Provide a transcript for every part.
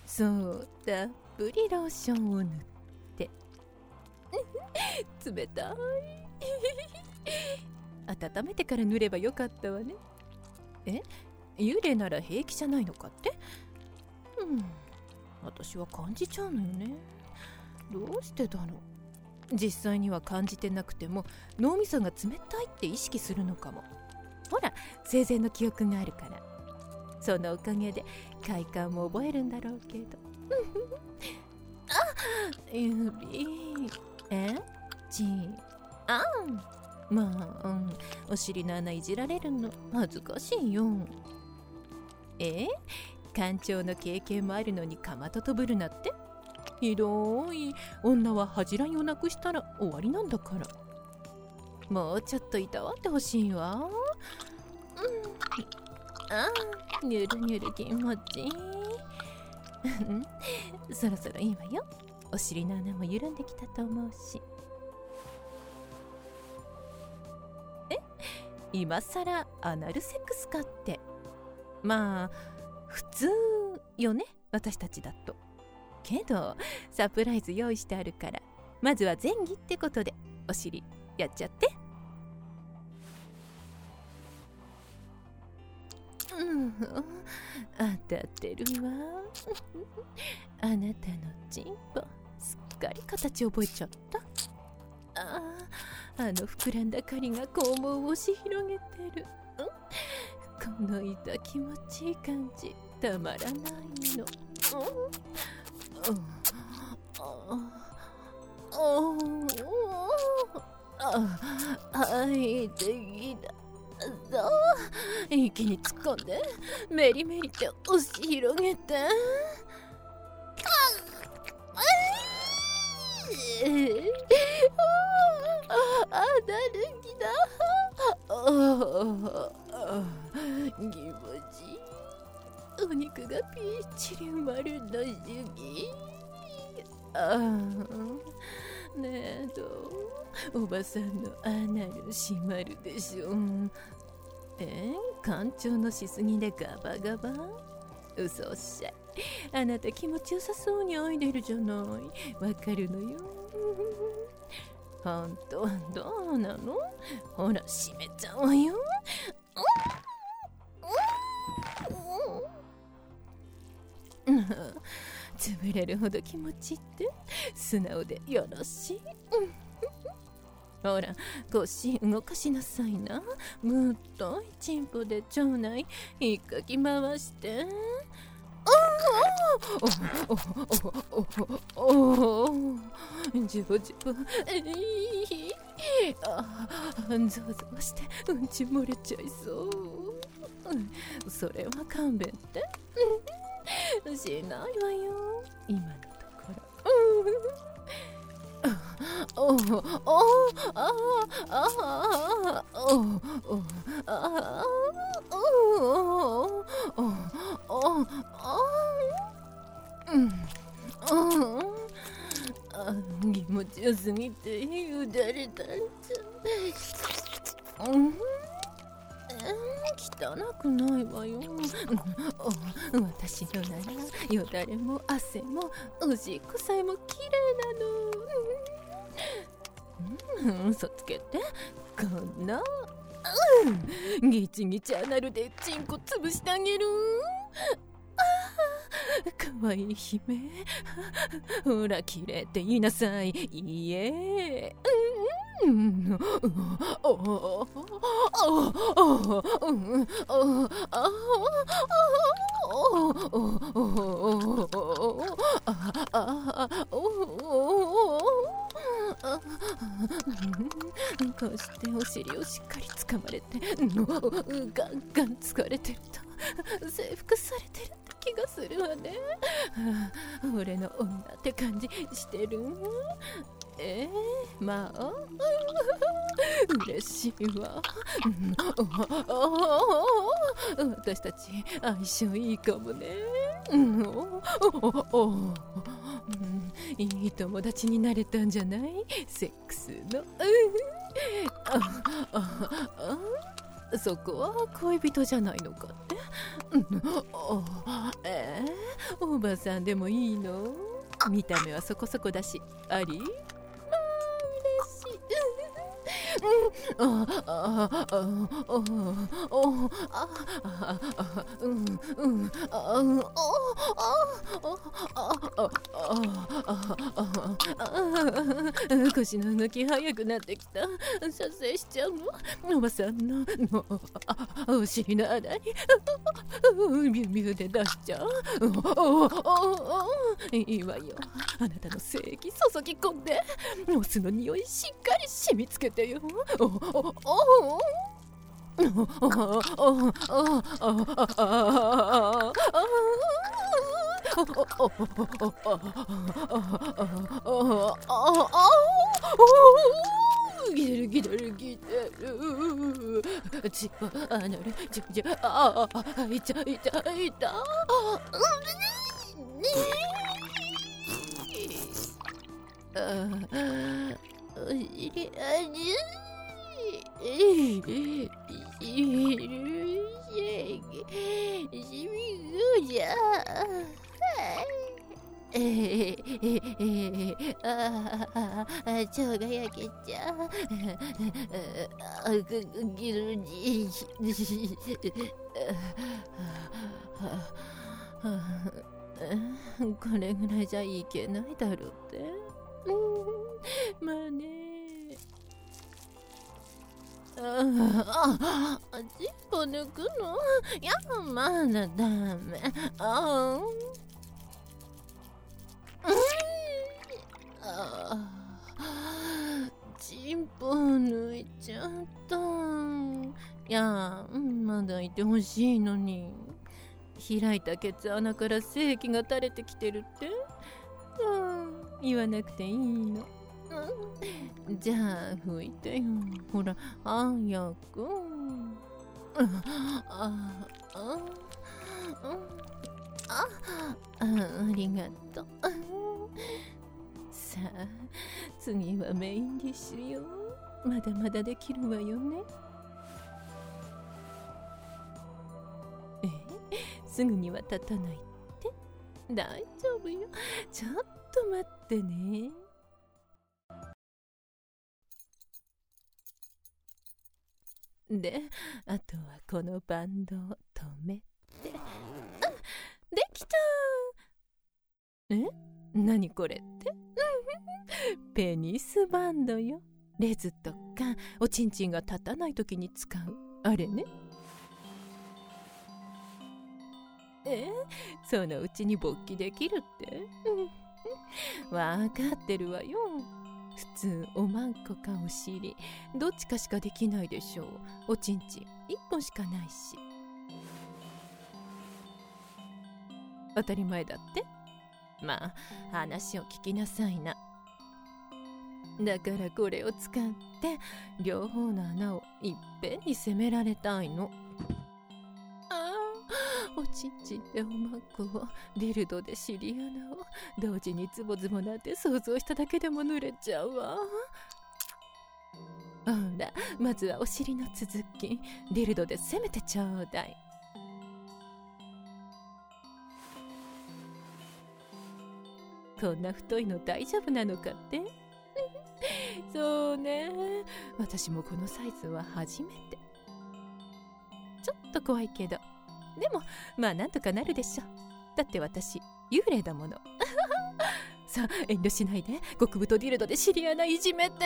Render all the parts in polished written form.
そうたっぷりローションを塗って冷たい温めてから塗ればよかったわね。幽霊なら平気じゃないのかって。私は感じちゃうのよね。どうしてだろう。実際には感じてなくても脳みそが冷たいって意識するのかも。ほら、生前の記憶があるから。そのおかげで快感も覚えるんだろうけど指まあ、お尻の穴いじられるの恥ずかしいよ。艦長の経験もあるのにかまととぶるなって。ひどい。女は恥じらいをなくしたら終わりなんだから。もうちょっといたわってほしいわ。ゆるゆる気持ちいいそろそろいいわよ。お尻の穴も緩んできたと思うし。今さらアナルセックスかって。まあ普通よね、私たちだと。けどサプライズ用意してあるから、まずは前儀ってことでお尻やっちゃって。当たってるわあなたのチンポすっかり形覚えちゃった。あの膨らんだ針が肛門を押し広げてる。この痛気持ちいい感じたまらないの。はいできた。息に突っ込んでメリメリと押し広げて。アナルギだ。気持ちいい。お肉がぴっちり埋まるの主義。ねえ、どう？おばさんのアナル閉まるでしょ。干潮のしすぎでガバガバ？嘘おっしゃい。あなた気持ちよさそうにあいでるじゃない。わかるのよ。ほんとはどうなの？ほら閉めちゃうわよ。潰れるほど気持ちいいって素直でよろしい。ほら腰動かしなさいな。むっといチンポで腸内引っかき回して。ジュボジュボ。ゾワゾワしてうんち漏れちゃいそう。それは勘弁ってしないわよ今のところ。気持ちよすぎてよだれたんじゃ。汚くないわよ。私のならよだれも汗もおしっこさえもきれいなの。嘘つけてこんなギチギチアナルでチンコ潰してあげる。かわいい姫。ほらきれいって言いなさい。いいえ。こうしてお尻をしっかりつかまれてガンガン疲れてると征服されてるって気がするわね。俺の女って感じしてる。まあ嬉しいわ。私たち相性いいかもね。いい友達になれたんじゃない？セックスの。そこは恋人じゃないのかって。おおばさんでもいいの？見た目はそこそこだし、あり？嬉しい。腰の動き早くなってきた。射精しちゃうの？おばさんのお尻の穴にビュービューで出しちゃう。いいわよ。あなたの精液注ぎ込んで、オスの匂いしっかり染みつけてよ。ギデルギデルギデル、ちあなるちょいたいたいた。お尻腸が焼けちゃう。これぐらいじゃいけないだろうって。まあね。チンポ抜くの？いや、まだダメ。チンポ抜いちゃった。いや、まだいてほしいのに。開いたケツ穴から精液が垂れてきてるって？言わなくていいの。じゃあ拭いてよ。ほら、早く。ありがとう。さあ、次はメインディッシュよ。まだまだできるわよね。すぐには立たないって？大丈夫よ。ちょっと待ってね。で、あとはこのバンドを止めて。できた。何これって？ペニスバンドよ。レズとかおちんちんが立たないときに使うあれね。そのうちに勃起できるって？わかってるわよ。普通おまんこかお尻どっちかしかできないでしょう。おちんちん1本しかないし。当たり前だって。まあ話を聞きなさいな。だからこれを使って両方の穴をいっぺんに攻められたいの。おちんちんでおまんこをディルドで尻穴を同時にズボズボなんて想像しただけでも濡れちゃうわ。ほら、まずはお尻の続きディルドで攻めてちょうだい。こんな太いの大丈夫なのかって？そうね、私もこのサイズは初めて。ちょっと怖いけど、でもまあなんとかなるでしょ。だって私幽霊だもの。さあ遠慮しないで極太ディルドで尻穴いじめて。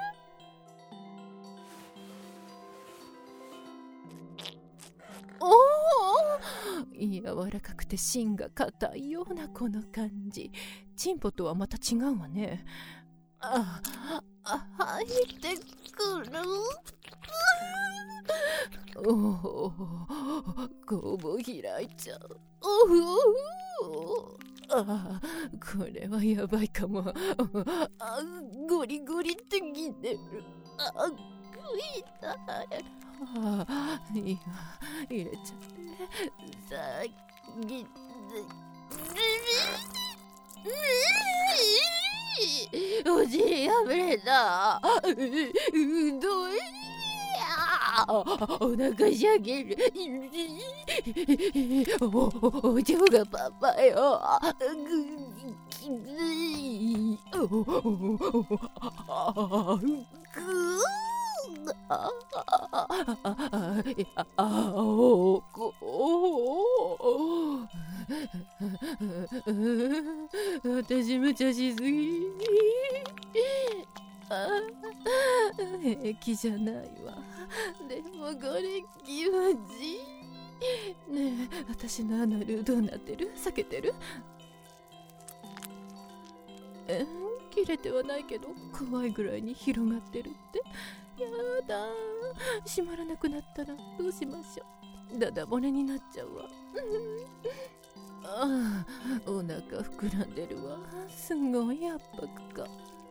柔らかくて芯が硬いようなこの感じ。チンポとはまた違うわね。入ってくる。こう開いちゃう。これはやばいかも。ゴリゴリってきてる。痛い。いや、入れちゃってさあぎお尻破れた。どうやお腹しゃげる。 お嬢がパパよ。きつい。私無茶しすぎ。平気じゃないわ。でもこれ気持ちいい。ねえ、私のアナルどうなってる？避けてる？切れてはないけど怖いぐらいに広がってるって。やだ、閉まらなくなったらどうしましょう。ダダ漏れになっちゃうわ。ああ、お腹膨らんでるわ。すごい圧迫感。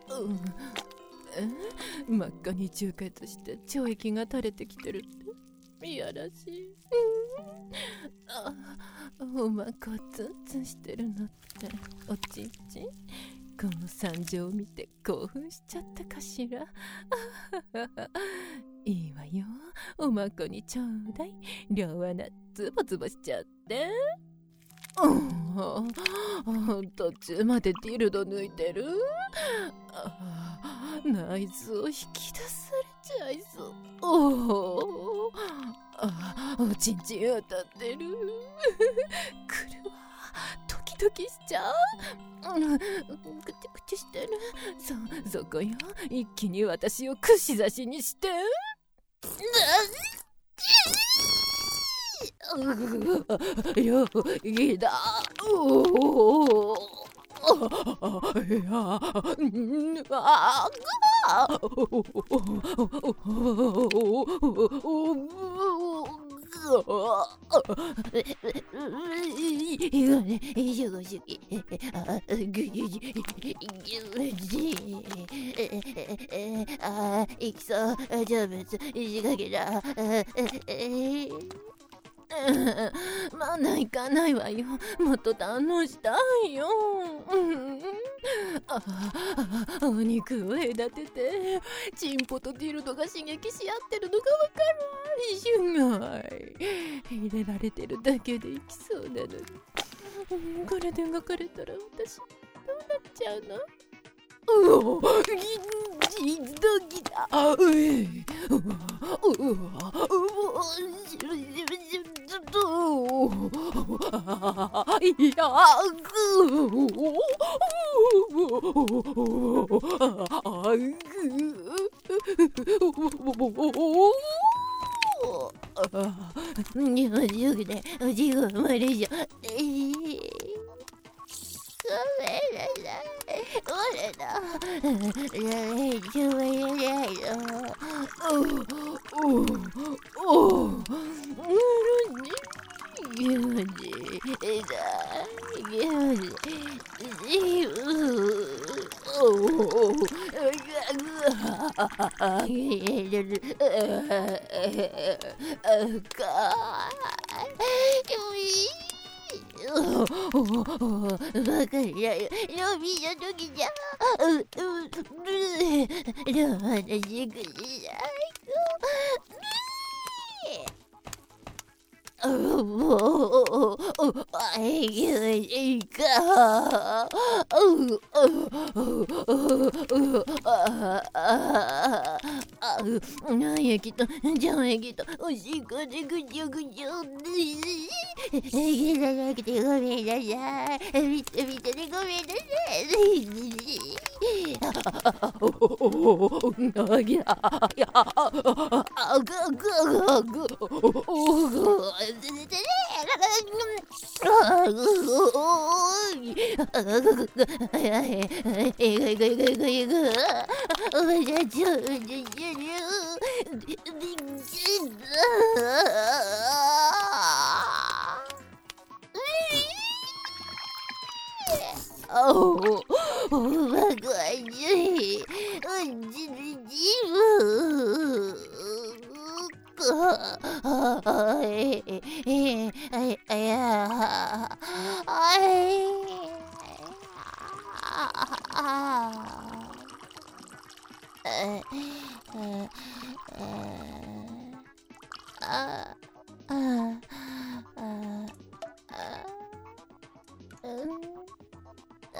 真っ赤に充血して腸液が垂れてきてるっていやらしい。おまこツンツンしてるのっておちんちん。この惨状を見て興奮しちゃったかしら。いいわよ、おまこにちょうだい。両穴ズボズボしちゃって。途中までディルド抜いてる。内臓引き出されちゃいそう。おちんちん当たってる。来るわ、ドキドキしちゃう。ぐちゃぐちゃしてる。そこよ、一気に私を串刺しにして。よぎだ。いきそう、成仏仕掛けだ。まだ行かないわよ。もっと堪能したいよ。お肉を隔ててチンポとディルドが刺激し合ってるのがわかる。すごい入れられてるだけでいきそうなのに。これで動かれたら私どうなっちゃうの？ドキだ。液と上液とおしっこでぐちょぐちょいただきてごめんなさい。見て見てでごめんなさ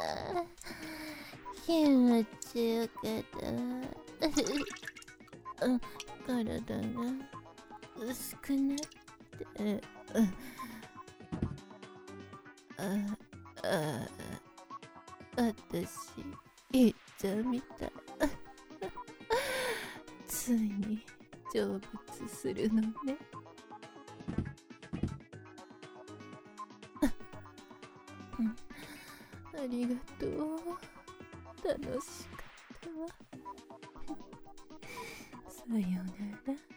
気持ちよかったわ。体が薄くなって、私いっちゃんみたい。ついに成仏するのね。ありがとう。楽しかったわ。さようなら。